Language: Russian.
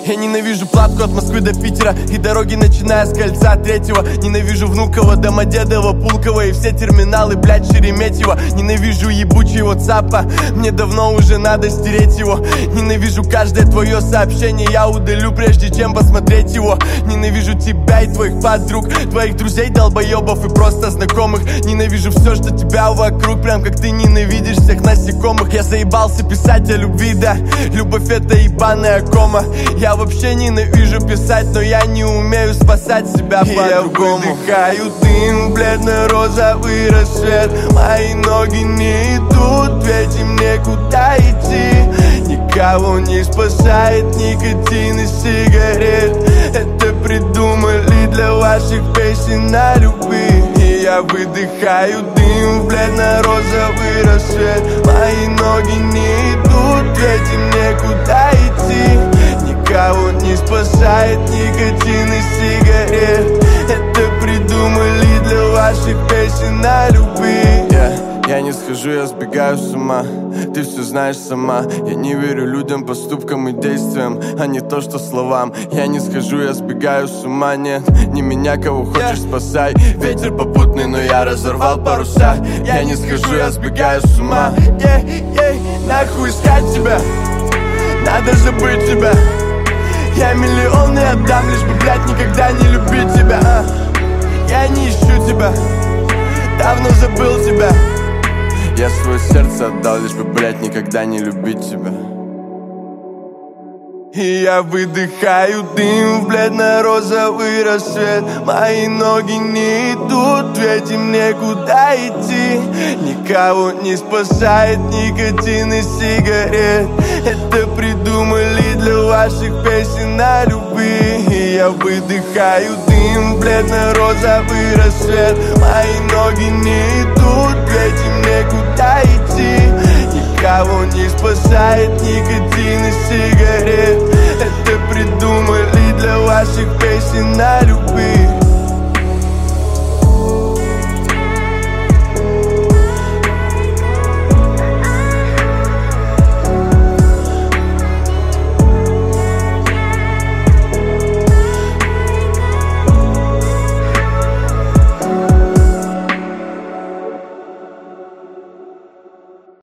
Я ненавижу платку от Москвы до Питера и дороги, начиная с кольца 3-го. Ненавижу Внуково, Домодедово, Пулково и все терминалы, блядь, Шереметьево. Ненавижу ебучий WhatsApp, мне давно уже надо стереть его. Ненавижу каждое твое сообщение, я удалю, прежде чем посмотреть его. Ненавижу тебя и твоих подруг, твоих друзей, долбоебов и просто знакомых. Ненавижу все, что тебя вокруг, прям как ты ненавидишь всех насекомых. Я заебался писать о любви, да, любовь это ебаная кома. Я вообще ненавижу писать, но я не умею спасать себя по-другому. Я выдыхаю дым, бледно-розовый рассвет. Мои ноги не идут, ведь им некуда идти. Никого не спасает никотин и сигарет. Это придумали для ваших песен о любви. И я выдыхаю дым, бледно-розовый рассвет. Мои ноги не идут, ведь им некуда идти. Никого не спасает никотин и сигарет. Это придумали для ваших песен о любви. Я не схожу, я сбегаю с ума. Ты все знаешь сама. Я не верю людям, поступкам и действиям, а не то, что словам. Я не схожу, я сбегаю с ума. Нет, не меня, кого хочешь, спасай. Ветер попутный, но я разорвал паруса. Я не схожу, я сбегаю с ума. Нахуй искать тебя, надо забыть тебя. Я миллионы отдам, лишь бы, блядь, никогда не любить тебя. Я не ищу тебя, давно забыл тебя. Я свое сердце отдал, лишь бы, блядь, никогда не любить тебя. И я выдыхаю дым в бледно-розовый рассвет. Мои ноги не идут, ведь им некуда идти. Никого не спасает никотин и сигарет. Это придумали для ваших песен о любви. И я выдыхаю дым в бледно-розовый рассвет. Мои ноги не идут, ведь им некуда идти. Никого не спасает никотин и сигарет. Это придумали для ваших песен о любви.